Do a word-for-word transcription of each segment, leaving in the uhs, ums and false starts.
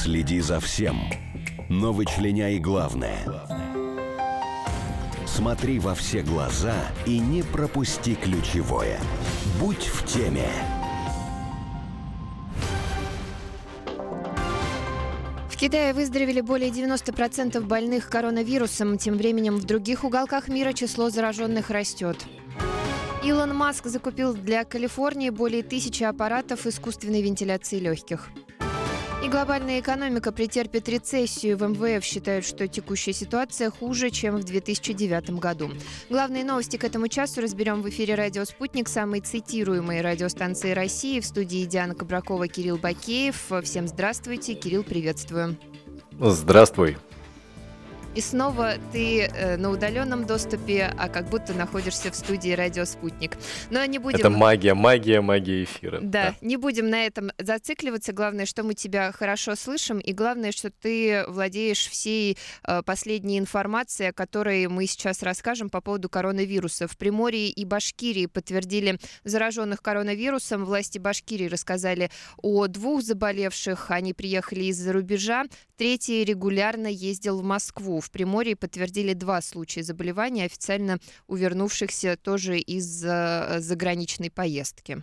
Следи за всем, но вычленяй главное. Смотри во все глаза и не пропусти ключевое. Будь в теме. В Китае выздоровели более девяносто процентов больных коронавирусом. Тем временем в других уголках мира число зараженных растет. Илон Маск закупил для Калифорнии более тысячи аппаратов искусственной вентиляции легких. И глобальная экономика претерпит рецессию. В эм вэ эф считают, что текущая ситуация хуже, чем в две тысячи девятом году. Главные новости к этому часу разберем в эфире «Радио Спутник», самой цитируемой радиостанции России. В студии Диана Кабракова, Кирилл Бакеев. Всем здравствуйте. Кирилл, приветствую. Здравствуй. И снова ты э, на удаленном доступе, а как будто находишься в студии «Радио Спутник». Но не будем... Это магия, магия, магия эфира. Да, да, не будем на этом зацикливаться. Главное, что мы тебя хорошо слышим, и главное, что ты владеешь всей э, последней информацией, о которой мы сейчас расскажем по поводу коронавируса. В Приморье и Башкирии подтвердили зараженных коронавирусом. Власти Башкирии рассказали о двух заболевших. Они приехали из-за рубежа. Третий регулярно ездил в Москву. В Приморье подтвердили два случая заболевания, официально у вернувшихся тоже из э, заграничной поездки.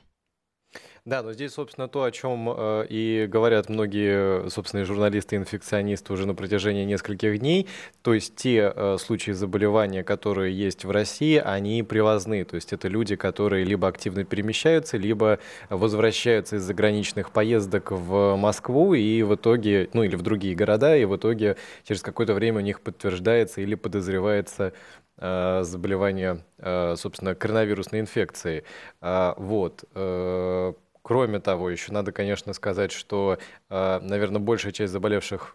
Да, но здесь, собственно, то, о чем э, и говорят многие, собственно, журналисты, инфекционисты уже на протяжении нескольких дней. То есть те э, случаи заболевания, которые есть в России, они привозные. То есть это люди, которые либо активно перемещаются, либо возвращаются из заграничных поездок в Москву и в итоге, ну или в другие города, и в итоге через какое-то время у них подтверждается или подозревается э, заболевание, э, собственно, коронавирусной инфекцией. А, вот. Э, Кроме того, еще надо, конечно, сказать, что, наверное, большая часть заболевших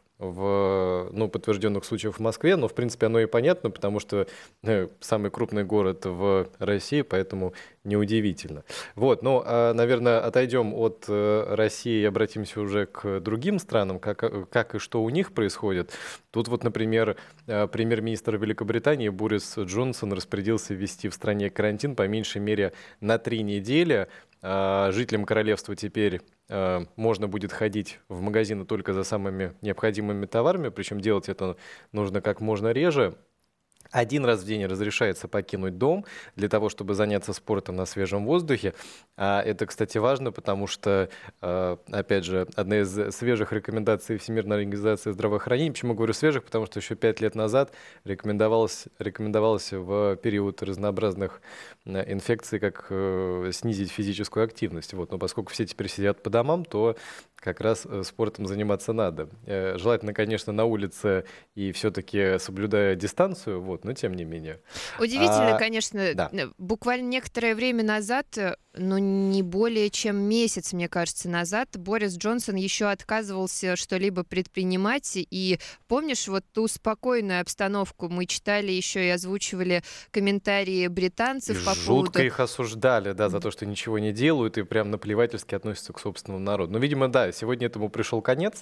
в, ну, подтвержденных случаев в Москве, но, в принципе, оно и понятно, потому что э, самый крупный город в России, поэтому неудивительно. Вот, ну, а, наверное, отойдем от э, России и обратимся уже к другим странам, как, как и что у них происходит. Тут вот, например, э, премьер-министр Великобритании Борис Джонсон распорядился ввести в стране карантин по меньшей мере на три недели. Э, жителям королевства теперь можно будет ходить в магазины только за самыми необходимыми товарами, причем делать это нужно как можно реже. Один раз в день разрешается покинуть дом для того, чтобы заняться спортом на свежем воздухе. А это, кстати, важно, потому что, опять же, одна из свежих рекомендаций Всемирной организации здравоохранения, почему я говорю свежих, потому что еще пять лет назад рекомендовалось, рекомендовалось в период разнообразных инфекций, как снизить физическую активность. Вот. Но поскольку все теперь сидят по домам, то как раз спортом заниматься надо. Желательно, конечно, на улице и все-таки соблюдая дистанцию, вот, но тем не менее. Удивительно, а, конечно, да. Буквально некоторое время назад, ну не более чем месяц, мне кажется, назад, Борис Джонсон еще отказывался что-либо предпринимать. И помнишь вот ту спокойную обстановку? Мы читали еще и озвучивали комментарии британцев и по жутко поводу... их осуждали, да, за то, что ничего не делают и прям наплевательски относятся к собственному народу. Но, видимо, да, сегодня этому пришел конец,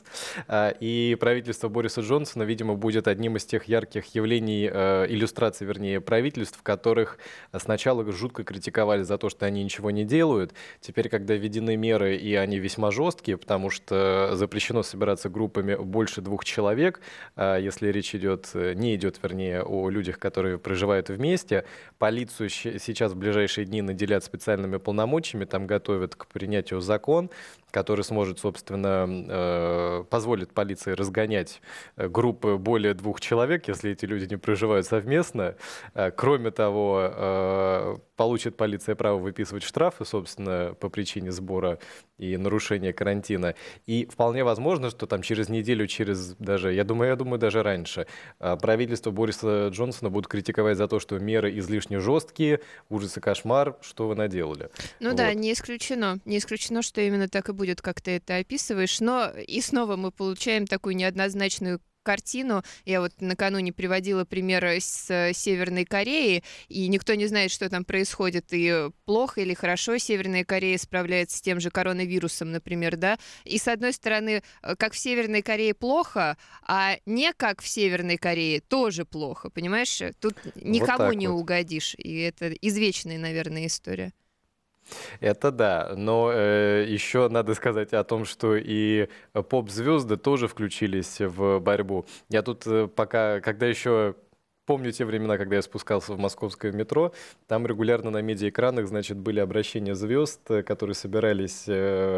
и правительство Бориса Джонсона, видимо, будет одним из тех ярких явлений, иллюстраций, вернее, правительств, которых сначала жутко критиковали за то, что они ничего не делают. Теперь, когда введены меры, и они весьма жесткие, потому что запрещено собираться группами больше двух человек, если речь идет, не идет, вернее, о людях, которые проживают вместе. Полицию сейчас в ближайшие дни наделят специальными полномочиями, там готовят к принятию закон, который сможет, собственно, э, позволит полиции разгонять группы более двух человек, если эти люди не проживают совместно. Э, кроме того, э, получит полиция право выписывать штрафы, собственно, по причине сбора и нарушения карантина. И вполне возможно, что там через неделю, через даже, я думаю, я думаю, даже раньше, э, правительство Бориса Джонсона будут критиковать за то, что меры излишне жесткие, ужас и кошмар, что вы наделали. Ну вот. Да, не исключено. Не исключено, что именно так и будет, как ты это описываешь. Но и снова мы получаем такую неоднозначную картину. Я вот накануне приводила пример с Северной Кореи, и никто не знает, что там происходит, и плохо или хорошо Северная Корея справляется с тем же коронавирусом, например, да. И с одной стороны, как в Северной Корее плохо, а не как в Северной Корее тоже плохо, понимаешь? Тут никому вот не вот. угодишь, и это извечная, наверное, история. Это да, но э, еще надо сказать о том, что и поп-звезды тоже включились в борьбу. Я тут э, пока, когда еще помню те времена, когда я спускался в московское метро, там регулярно на медиаэкранах, значит, были обращения звезд, э, которые собирались э,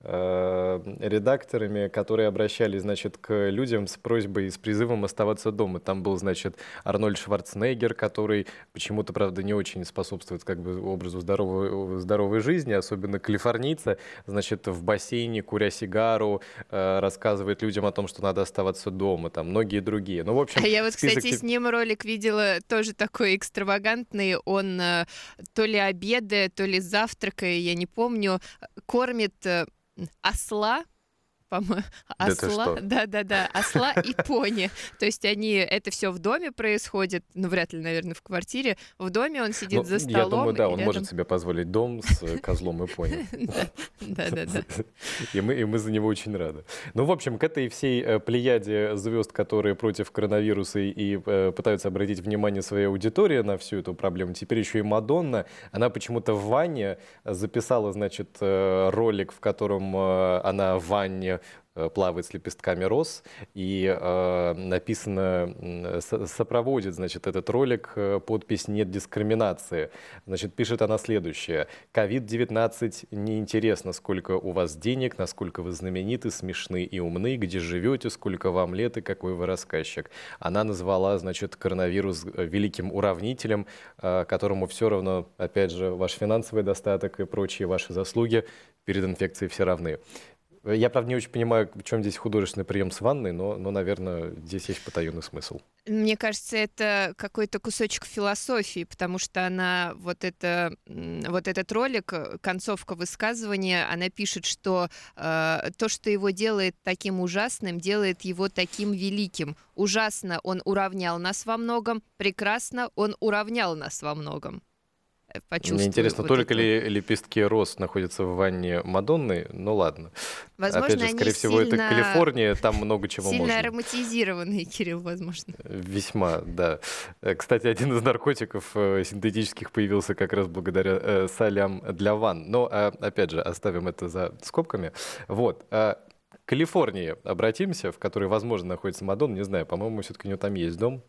э, редакторами, которые обращались, значит, к людям с просьбой, с призывом оставаться дома. Там был, значит, Арнольд Шварценеггер, который почему-то, правда, не очень способствует как бы образу здоровой, здоровой жизни, особенно калифорнийца, значит, в бассейне, куря сигару, э, рассказывает людям о том, что надо оставаться дома, там, многие другие. Ну, в общем, А я вот, список... кстати, с ним ролик видела тоже такой экстравагантный. Он э, то ли обедая, то ли завтракая, я не помню, кормит э, осла, по-моему, осла, да-да-да, осла и пони. То есть они, это все в доме происходит, ну, вряд ли, наверное, в квартире. В доме он сидит ну, за столом. Я думаю, да, он рядом... может себе позволить дом с козлом и пони. Да-да-да. И мы, и мы за него очень рады. Ну, в общем, к этой всей э, плеяде звезд, которые против коронавируса и э, пытаются обратить внимание своей аудитории на всю эту проблему, теперь еще и Мадонна. Она почему-то в ванне записала, значит, э, ролик, в котором э, она в ванне плавает с лепестками роз, и э, написано, э, сопроводит, значит, этот ролик э, подпись «Нет дискриминации». Значит, пишет она следующее. ковид девятнадцать неинтересно, сколько у вас денег, насколько вы знамениты, смешны и умны, где живете, сколько вам лет и какой вы рассказчик. Она назвала, значит, коронавирус великим уравнителем, э, которому все равно, опять же, ваш финансовый достаток и прочие ваши заслуги перед инфекцией все равны. Я, правда, не очень понимаю, в чем здесь художественный прием с ванной, но, но, наверное, здесь есть потаенный смысл. Мне кажется, это какой-то кусочек философии, потому что она, вот, это, вот этот ролик, концовка высказывания, она пишет, что э, то, что его делает таким ужасным, делает его таким великим. Ужасно он уравнял нас во многом, прекрасно он уравнял нас во многом. Мне интересно, вот только эту... ли лепестки роз находятся в ванне Мадонны? Ну ладно. Возможно, опять же, скорее всего, сильно... это Калифорния, там много чего сильно можно. Сильно ароматизированные, Кирилл, возможно. Весьма, да. Кстати, один из наркотиков синтетических появился как раз благодаря э, солям для ванн. Но, э, опять же, оставим это за скобками. Вот. К Калифорнии обратимся, в которой, возможно, находится Мадонна. Не знаю, по-моему, все-таки у нее там есть дом.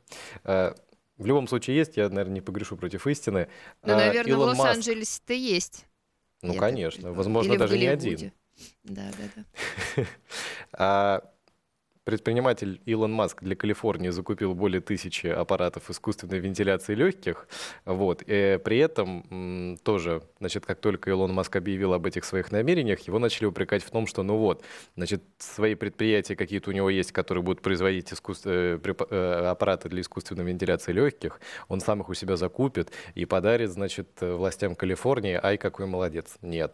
В любом случае есть, я, наверное, не погрешу против истины. Ну, наверное, Илон в Лос-Анджелесе-то есть. Ну, я конечно, так... возможно, Или даже не один. Да, да, да. Предприниматель Илон Маск для Калифорнии закупил более тысячи аппаратов искусственной вентиляции легких. Вот. И при этом тоже, значит, как только Илон Маск объявил об этих своих намерениях, его начали упрекать в том, что, ну вот, значит, свои предприятия какие-то у него есть, которые будут производить искусств... аппараты для искусственной вентиляции легких. Он сам их у себя закупит и подарит, значит, властям Калифорнии. Ай, какой молодец. Нет.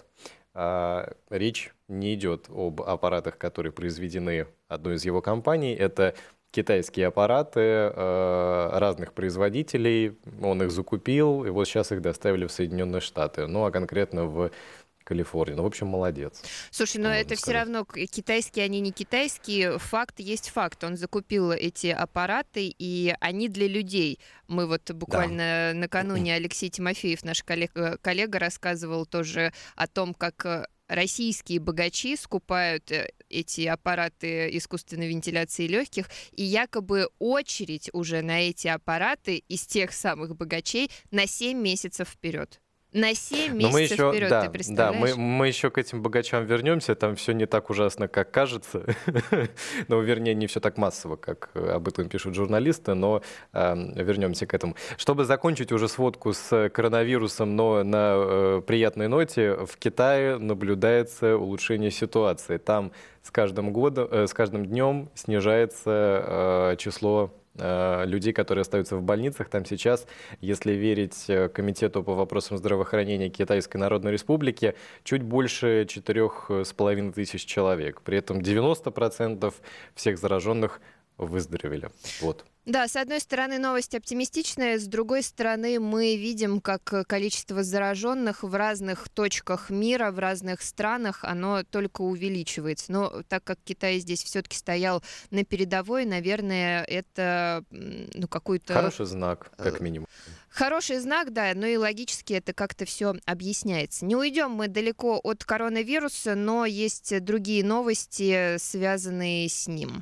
А речь не идет об аппаратах, которые произведены одной из его компаний. Это китайские аппараты э, разных производителей. Он их закупил, и вот сейчас их доставили в Соединенные Штаты. Ну, а конкретно в Калифорнии. Ну, в общем, молодец. Слушай, но это сказать. Все равно китайские, они не китайские. Факт есть факт. Он закупил эти аппараты, и они для людей. Мы вот буквально да. накануне Алексей Тимофеев, наш коллега, коллега, рассказывал тоже о том, как российские богачи скупают эти аппараты искусственной вентиляции легких, и якобы очередь уже на эти аппараты из тех самых богачей на семь месяцев вперед. На семь месяцев мы еще, вперед, да, ты представляешь? Да, мы, мы еще к этим богачам вернемся, там все не так ужасно, как кажется. Ну, вернее, не все так массово, как об этом пишут журналисты, но э, вернемся к этому. Чтобы закончить уже сводку с коронавирусом, но на э, приятной ноте, в Китае наблюдается улучшение ситуации. Там с каждым годом, э, с каждым днем снижается э, число людей, которые остаются в больницах. Там сейчас, если верить Комитету по вопросам здравоохранения Китайской Народной Республики, чуть больше четырех с половиной тысяч человек. При этом девяносто процентов всех зараженных выздоровели. Вот. Да, с одной стороны, новость оптимистичная, с другой стороны, мы видим, как количество зараженных в разных точках мира, в разных странах, оно только увеличивается. Но так как Китай здесь все-таки стоял на передовой, наверное, это ну, какой-то... Хороший знак, как минимум. Хороший знак, да, но и логически это как-то все объясняется. Не уйдем мы далеко от коронавируса, но есть другие новости, связанные с ним.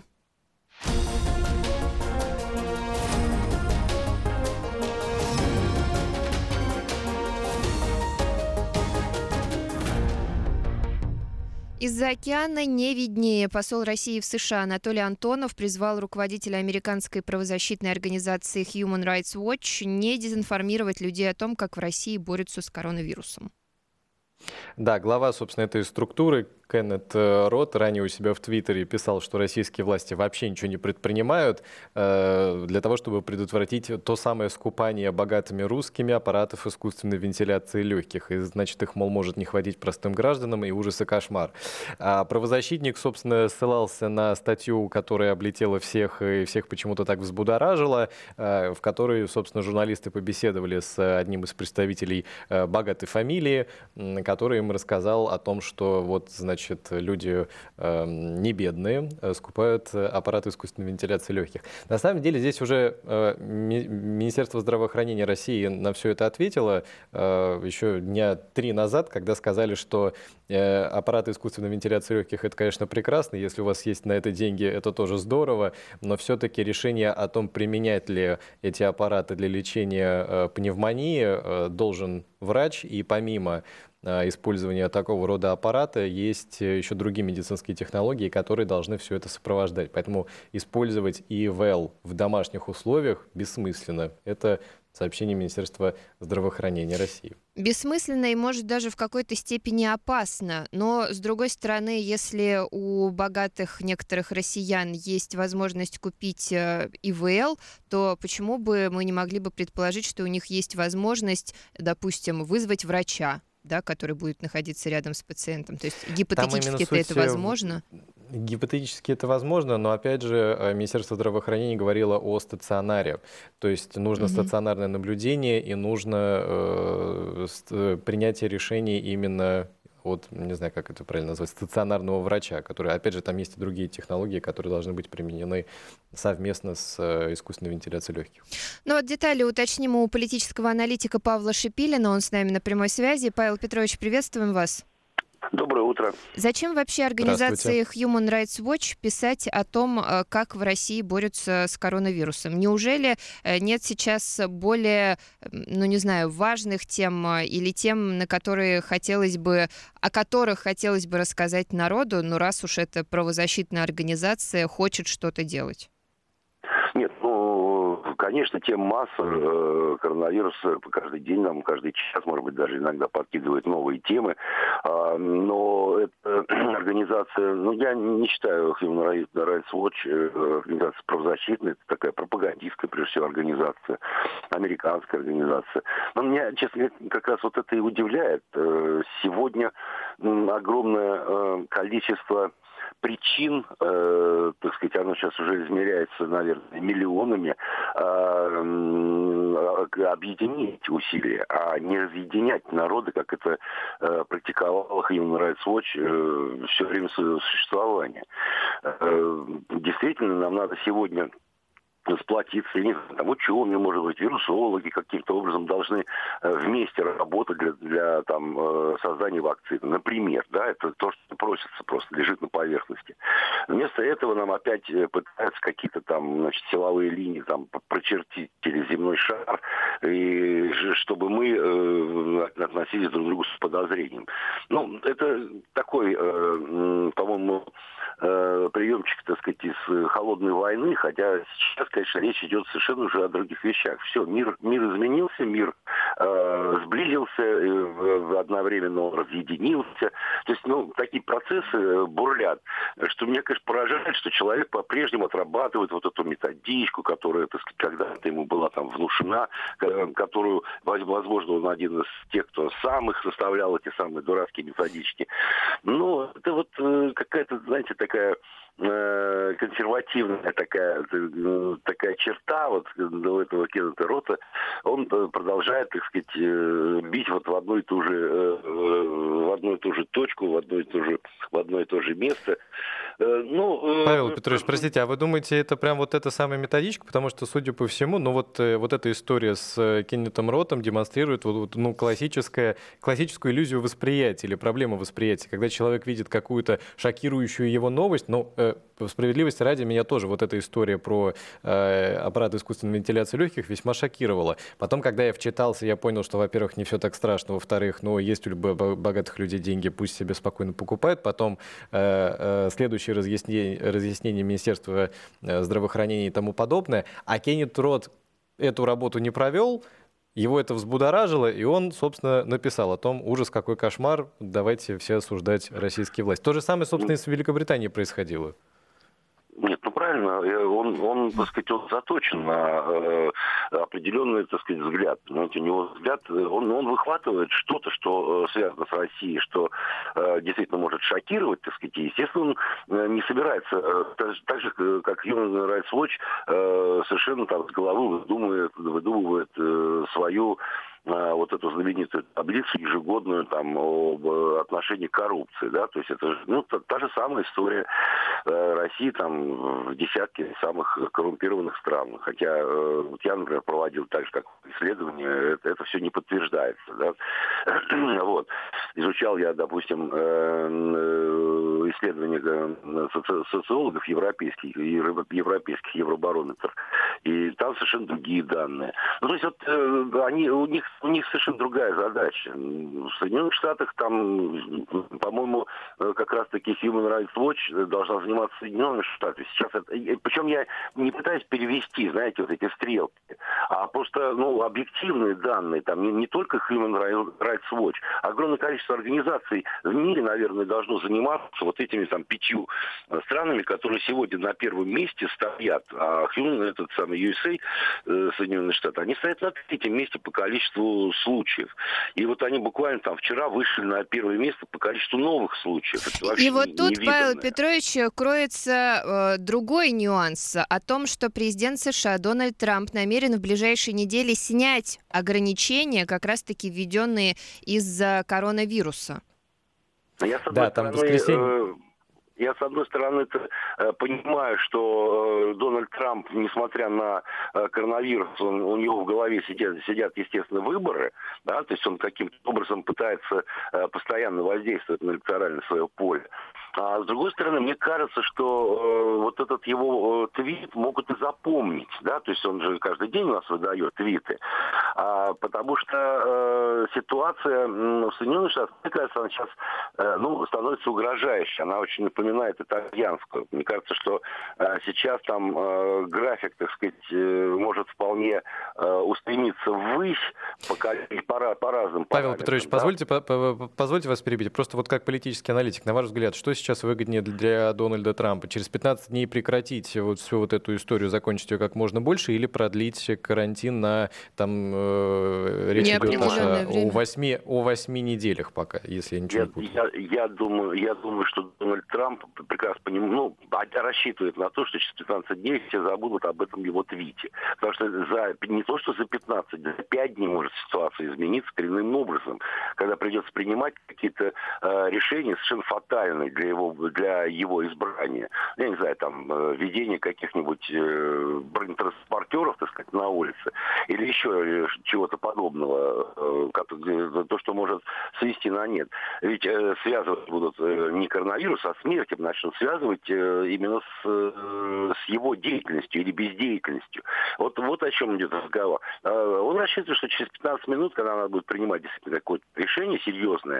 Из-за океана не виднее. Посол России в США Анатолий Антонов призвал руководителя американской правозащитной организации Human Rights Watch не дезинформировать людей о том, как в России борются с коронавирусом. Да, глава, собственно, этой структуры Кеннет Рот ранее у себя в Твиттере писал, что российские власти вообще ничего не предпринимают э, для того, чтобы предотвратить то самое скупание богатыми русскими аппаратов искусственной вентиляции легких. И, значит, их, мол, может не хватить простым гражданам, и ужас и кошмар. А правозащитник, собственно, ссылался на статью, которая облетела всех и всех почему-то так взбудоражила, э, в которой, собственно, журналисты побеседовали с одним из представителей э, богатой фамилии, э, который им рассказал о том, что вот, значит, Значит, люди э, не бедные, э, скупают аппараты искусственной вентиляции легких. На самом деле здесь уже э, ми- Министерство здравоохранения России на все это ответило э, еще дня три назад, когда сказали, что э, аппараты искусственной вентиляции легких — это, конечно, прекрасно, если у вас есть на это деньги, это тоже здорово, но все-таки решение о том, применять ли эти аппараты для лечения э, пневмонии, э, должен врач, и помимо использования такого рода аппарата есть еще другие медицинские технологии, которые должны все это сопровождать. Поэтому использовать и и вэ эл в домашних условиях бессмысленно. Это сообщение Министерства здравоохранения России. Бессмысленно и, может, даже в какой-то степени опасно. Но, с другой стороны, если у богатых некоторых россиян есть возможность купить и и вэ эл, то почему бы мы не могли бы предположить, что у них есть возможность, допустим, вызвать врача, да, который будет находиться рядом с пациентом. То есть гипотетически это возможно? Гипотетически это возможно, но, опять же, Министерство здравоохранения говорило о стационаре. То есть нужно угу. стационарное наблюдение и нужно э, принятие решений именно от, не знаю, как это правильно назвать, стационарного врача, который, опять же, там есть и другие технологии, которые должны быть применены совместно с искусственной вентиляцией легких. Ну вот детали уточним у политического аналитика Павла Шипилина, он с нами на прямой связи. Павел Петрович, приветствуем вас. Доброе утро. Зачем вообще организации Human Rights Watch писать о том, как в России борются с коронавирусом? Неужели нет сейчас более, ну не знаю, важных тем или тем, на которые хотелось бы, о которых хотелось бы рассказать народу, ну раз уж эта правозащитная организация хочет что-то делать? Нет, ну, конечно, тем масса. Коронавирус каждый день нам, каждый час, может быть, даже иногда подкидывает новые темы. Но эта организация, ну, я не считаю Human Rights Watch организацией правозащитной, это такая пропагандистская, прежде всего, организация, американская организация. Но меня, честно говоря, как раз вот это и удивляет. Сегодня огромное количество причин, э, так сказать, оно сейчас уже измеряется, наверное, миллионами, э, объединить усилия, а не разъединять народы, как это э, практиковала Human Rights Watch э, все время своего существования. Э, действительно, нам надо сегодня сплотиться, там ученые, может быть, вирусологи каким-то образом должны вместе работать для, для там, создания вакцины. Например, да, это то, что просится, просто лежит на поверхности. Вместо этого нам опять пытаются какие-то там, значит, силовые линии там прочертить через земной шар, и чтобы мы э, относились друг к другу с подозрением. Ну, это такой, э, по-моему, э, приемчик, так сказать, из холодной войны, хотя сейчас, конечно, речь идет совершенно уже о других вещах. Все, мир, мир изменился, мир э, сблизился, э, одновременно он разъединился. То есть, ну, такие процессы бурлят, что меня, конечно, поражает, что человек по-прежнему отрабатывает вот эту методичку, которая, так сказать, когда-то ему была там внушена, которую, возможно, он один из тех, кто сам их составлял, эти самые дурацкие методички. Но это вот э, какая-то, знаете, такая... консервативная такая, такая черта вот у этого Кеннета Рота. Он продолжает, так сказать, бить вот в одну и ту же, в одну и ту же точку, в одно и то же, в одно и то же место. Ну, Павел Петрович, простите, а вы думаете, это прям вот эта самая методичка? Потому что, судя по всему, ну вот, вот эта история с Кеннетом Ротом демонстрирует вот, ну, классическое, классическую иллюзию восприятия или проблему восприятия. Когда человек видит какую-то шокирующую его новость, ну, э, по справедливости ради, меня тоже вот эта история про э, аппарат искусственной вентиляции легких весьма шокировала. Потом, когда я вчитался, я понял, что, во-первых, не все так страшно, во-вторых, ну, есть у богатых людей деньги, пусть себе спокойно покупают. Потом э, э, следующее разъяснение, разъяснение Министерства здравоохранения и тому подобное. А Кеннет Рот эту работу не провел, его это взбудоражило, и он, собственно, написал о том, ужас, какой кошмар, давайте все осуждать российские власти. То же самое, собственно, и с Великобританией происходило. Нет, ну правильно, он, он, так сказать, он заточен на э, определенный, так сказать, взгляд. Понимаете, у него взгляд, он, он выхватывает что-то, что связано с Россией, что э, действительно может шокировать, так сказать. И, естественно, он э, не собирается, э, так, так же, как Human Rights Watch, э, совершенно там с головы выдумывает, выдумывает э, свою вот эту знаменитую таблицу ежегодную там об отношении к коррупции, да, то есть это ну, та, та же самая история э, России там в десятке самых коррумпированных стран, хотя э, вот я, например, проводил так же, как исследование, это, это все не подтверждается, да, вот, изучал я, допустим, э, исследования соци- социологов европейских, европейских Евробарометр, и там совершенно другие данные, ну, то есть вот э, они, у них У них совершенно другая задача. В Соединенных Штатах там, по-моему, как раз-таки Human Rights Watch должна заниматься Соединенными Штатами. Сейчас это, причем я не пытаюсь перевести, знаете, вот эти стрелки, а просто, ну, объективные данные, там не, не только Human Rights Watch, огромное количество организаций в мире, наверное, должно заниматься вот этими там пятью странами, которые сегодня на первом месте стоят, а Human, этот самый ю эс эй, Соединенные Штаты, они стоят на третьем месте по количеству случаев. И вот они буквально там вчера вышли на первое место по количеству новых случаев. И вот тут, Павел Петрович, кроется э, другой нюанс о том, что президент США Дональд Трамп намерен в ближайшие недели снять ограничения, как раз-таки введенные из-за коронавируса. Я, с одной да, там стороны, воскресенье... э, Я, с одной стороны, э, понимаю, что э, Дональд Трамп, несмотря на э, коронавирус, он, у него в голове сидят, сидят, естественно, выборы, да, то есть он каким-то образом пытается э, постоянно воздействовать на электоральное свое поле. А с другой стороны, мне кажется, что э, вот этот его э, твит могут и запомнить, да, то есть он же каждый день у нас выдает твиты, а, потому что э, ситуация э, в Соединенных Штатах, мне кажется, она сейчас э, ну, становится угрожающей, она очень напоминает итальянскую. Мне кажется, что э, сейчас там э, график, так сказать, э, может вполне э, устремиться ввысь по, по, по разным Павел параметрам. Петрович, да? позвольте, по, по, позвольте вас перебить. Просто вот как политический аналитик, на ваш взгляд, что сейчас выгоднее для Дональда Трампа? Через пятнадцать дней прекратить вот всю вот эту историю, закончить ее как можно больше, или продлить карантин на, там, э, речь идет о, о, восьми, о восьми неделях пока, если я ничего я, не путаю. Я, я, думаю, я думаю, что Дональд Трамп прекрасно понимает, ну, рассчитывает на то, что через пятнадцать дней все забудут об этом его твите. Потому что за, не то, что за пятнадцать, за пять дней может ситуация измениться коренным образом, когда придется принимать какие-то э, решения совершенно фатальные для его, для его избрания. Я не знаю, там, э, введение каких-нибудь э, бронетранспортеров, так сказать, на улице, или еще чего-то подобного, э, как, то, что может свести на нет. Ведь э, связывать будут э, не коронавирус, а смерть начнут связывать э, именно с, э, с его деятельностью или бездеятельностью. Вот, вот о чем идет разговор. Э, он рассчитывает, что через пятнадцать минут, когда надо будет принимать действительно какое-то решение серьезное,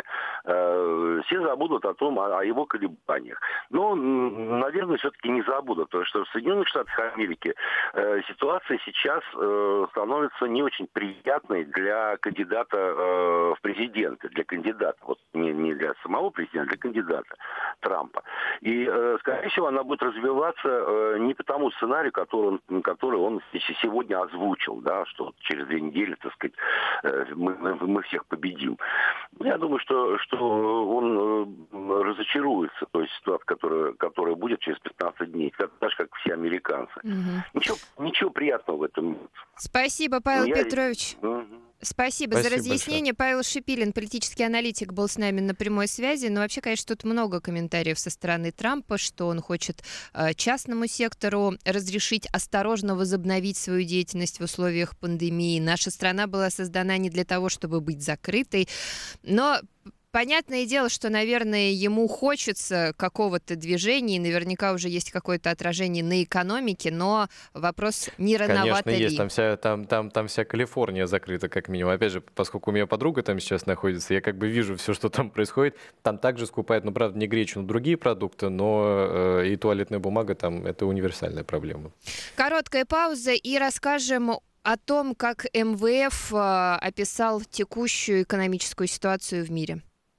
э, все забудут о том, о, о его колебаниях. Но, наверное, все-таки не забудут, потому что в Соединенных Штатах Америки э, ситуация сейчас э, становится не очень приятной. приятной для кандидата э, в президенты, для кандидата, вот не, не для самого президента, а для кандидата Трампа. И, э, скорее всего, она будет развиваться э, не по тому сценарию, который он, который он сегодня озвучил, да, что через две недели, так сказать, э, мы, мы всех победим. Я думаю, что, что он э, разочаруется, то есть ситуация, которая, которая будет через пятнадцать дней, так же, как все американцы. Угу. Ничего, ничего приятного в этом нет. Спасибо, Павел Я... Петрович. Угу. Спасибо, Спасибо за разъяснение. большое. Павел Шипилин, политический аналитик, был с нами на прямой связи. Но вообще, конечно, тут много комментариев со стороны Трампа, что он хочет э, частному сектору разрешить осторожно возобновить свою деятельность в условиях пандемии. Наша страна была создана не для того, чтобы быть закрытой, но... Понятное дело, что, наверное, ему хочется какого-то движения, и наверняка уже есть какое-то отражение на экономике, но вопрос, не рановато Конечно, ли? есть. Там вся, там, там, там вся Калифорния закрыта, как минимум. Опять же, поскольку у меня подруга там сейчас находится, я как бы вижу все, что там происходит. Там также скупают, ну, правда, не гречу, но другие продукты, но э, и туалетная бумага там — это универсальная проблема. Короткая пауза, и расскажем о том, как эм вэ эф э, описал текущую экономическую ситуацию в мире.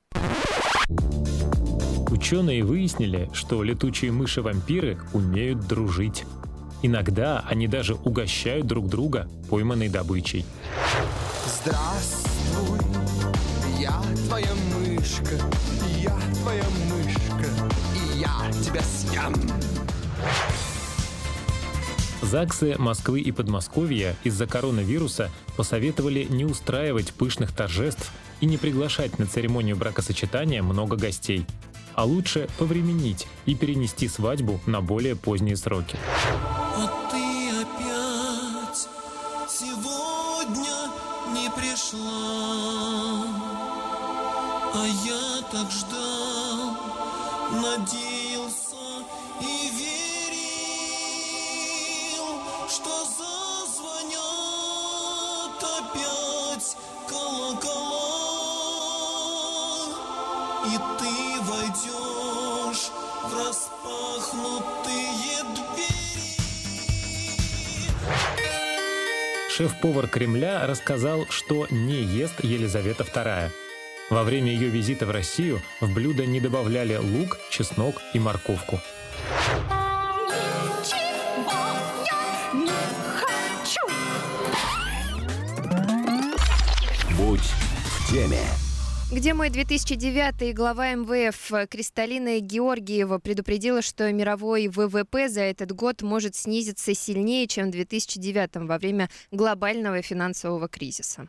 Ученые выяснили, что летучие мыши-вампиры умеют дружить. Иногда они даже угощают друг друга пойманной добычей. Здравствуй, я твоя мышка, я твоя мышка, и я тебя съем. ЗАГСы Москвы и Подмосковья из-за коронавируса посоветовали не устраивать пышных торжеств и не приглашать на церемонию бракосочетания много гостей, а лучше повременить и перенести свадьбу на более поздние сроки. А ты опять сегодня не пришла, а я так ждал, надеялся и верил, что зазвонят опять колокола, и ты войдешь в распахнутые двери. Шеф-повар Кремля рассказал, что не ест Елизавета вторая. Во время ее визита в Россию в блюдо не добавляли лук, чеснок и морковку. Будь в теме. Где мой две тысячи девятый, глава эм вэ эф Кристалина Георгиева предупредила, что мировой вэ вэ пэ за этот год может снизиться сильнее, чем в две тысячи девятом во время глобального финансового кризиса.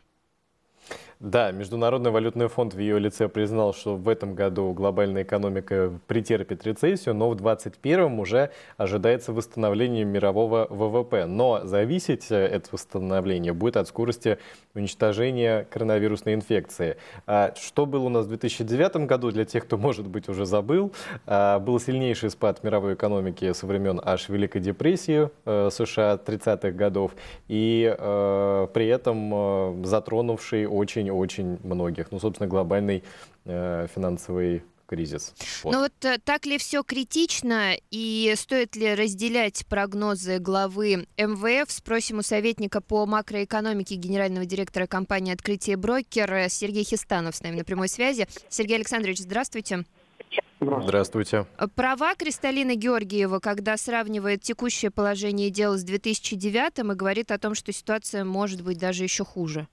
Да, Международный валютный фонд в ее лице признал, что в этом году глобальная экономика претерпит рецессию, но в двадцать первом уже ожидается восстановление мирового вэ вэ пэ. Но зависеть это восстановление будет от скорости уничтожения коронавирусной инфекции. Что было у нас в две тысячи девятом году, для тех, кто, может быть, уже забыл, был сильнейший спад мировой экономики со времен аж Великой депрессии США тридцатых годов, и при этом затронувший очень очень многих. Ну, собственно, глобальный э, финансовый кризис. Вот. Ну вот так ли все критично, и стоит ли разделять прогнозы главы эм вэ эф? Спросим у советника по макроэкономике генерального директора компании «Открытие Брокер» Сергей Хистанов с нами на прямой связи. Сергей Александрович, здравствуйте. Здравствуйте. Права Кристалина Георгиева, когда сравнивает текущее положение дел с две тысячи девятым и говорит о том, что ситуация может быть даже еще хуже?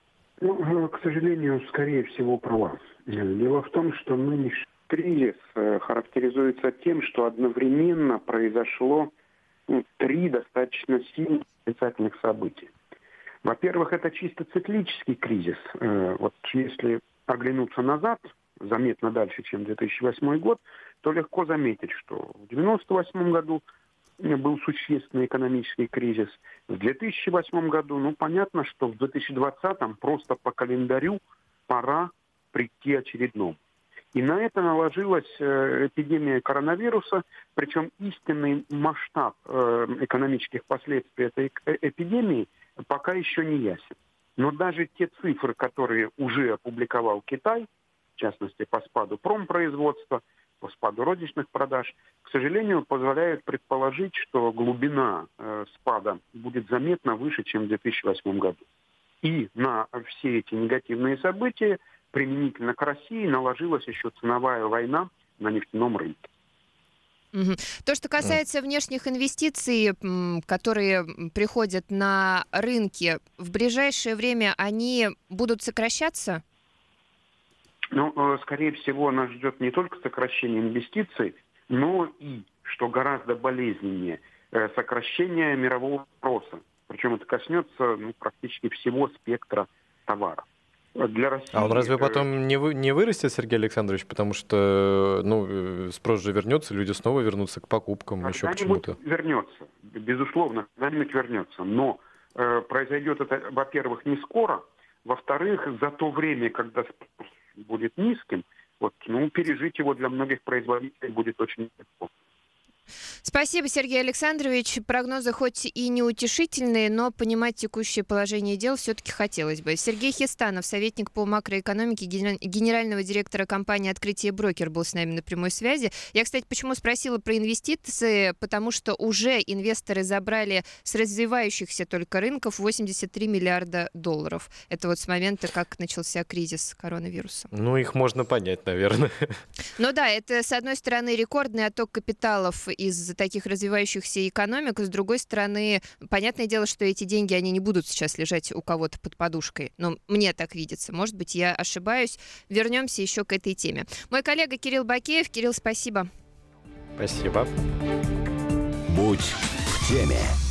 Ну, к сожалению, скорее всего, права. Дело в том, что нынешний кризис характеризуется тем, что одновременно произошло ну, три достаточно сильных отрицательных события. Во-первых, это чисто циклический кризис. Вот если оглянуться назад, заметно дальше, чем две тысячи восьмой год, то легко заметить, что в девяносто восьмом году был существенный экономический кризис. В две тысячи восьмом году, ну, понятно, что в две тысячи двадцатом просто по календарю пора прийти очередному. И на это наложилась э, эпидемия коронавируса, причем истинный масштаб э, экономических последствий этой эпидемии пока еще не ясен. Но даже те цифры, которые уже опубликовал Китай, в частности по спаду промпроизводства, по спаду розничных продаж, к сожалению, позволяют предположить, что глубина э, спада будет заметно выше, чем в две тысячи восьмом году. И на все эти негативные события применительно к России наложилась еще ценовая война на нефтяном рынке. Угу. То, что касается внешних инвестиций, которые приходят на рынки, в ближайшее время они будут сокращаться? Ну, скорее всего, нас ждет не только сокращение инвестиций, но и, что гораздо болезненнее, сокращение мирового спроса. Причем это коснется ну, практически всего спектра товаров. Для России... А он разве потом не, вы, не вырастет, Сергей Александрович? Потому что ну, спрос же вернется, люди снова вернутся к покупкам, еще к чему-то. Вернется, безусловно, когда-нибудь вернется. Но э, произойдет это, во-первых, не скоро. Во-вторых, за то время, когда спрос будет низким, вот, ну, пережить его для многих производителей будет очень легко. Спасибо, Сергей Александрович. Прогнозы хоть и неутешительные, но понимать текущее положение дел все-таки хотелось бы. Сергей Хистанов, советник по макроэкономике генерального директора компании «Открытие Брокер», был с нами на прямой связи. Я, кстати, почему спросила про инвестиции? Потому что уже инвесторы забрали с развивающихся только рынков восемьдесят три миллиарда долларов. Это вот с момента, как начался кризис коронавируса. Ну, их можно понять, наверное. Ну да, это, с одной стороны, рекордный отток капиталов из таких развивающихся экономик. С другой стороны, понятное дело, что эти деньги, они не будут сейчас лежать у кого-то под подушкой. Но мне так видится. Может быть, я ошибаюсь. Вернемся еще к этой теме. Мой коллега Кирилл Бакеев. Кирилл, спасибо. Спасибо. Будь в теме.